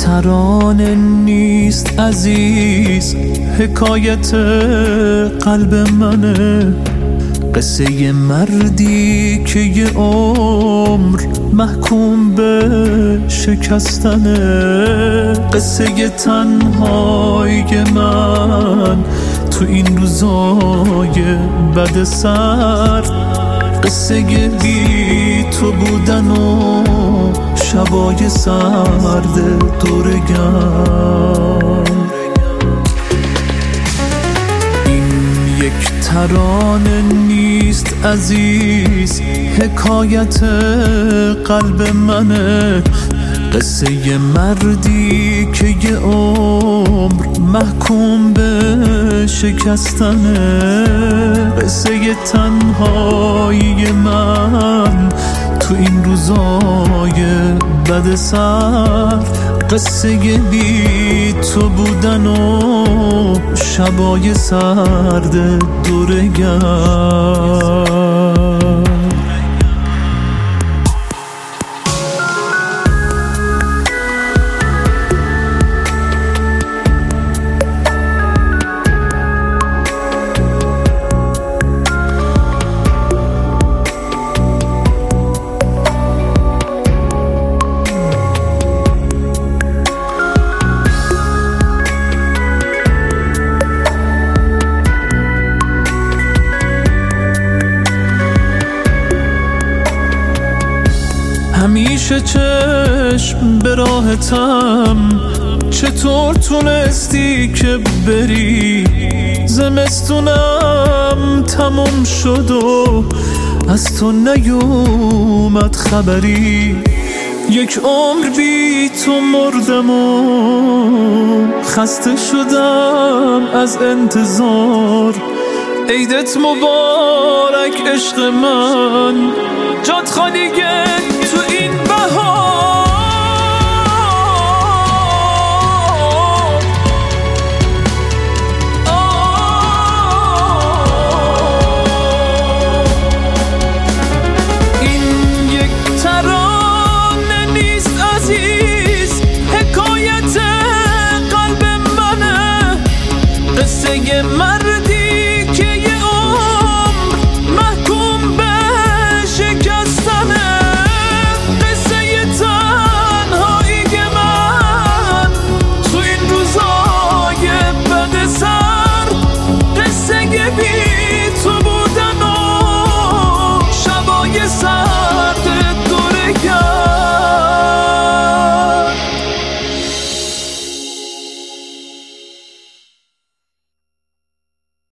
ترانه نیست عزیز، حکایت قلب منه، قصه مردی که یه عمر محکوم به شکستنه، قصه تنهای من تو این روزای بد سرد، قصه بی تو بودن و شبای سرد دورگرد. این یک ترانه نیست عزیز، حکایت قلب منه، قصه مردی که یه عمر محکوم به شکستنه، قصه تنهایی من تو این روزای بد سر، قصه بی تو بودن و شبای سرد دورگرد. همیشه چشم به راهتم، چطور تونستی که بری؟ زمستونم تموم شد و از تو نیومد خبری، یک عمر بی تو مردم و خسته شدم از انتظار. عیدت مبارک عشق من، جات خالیه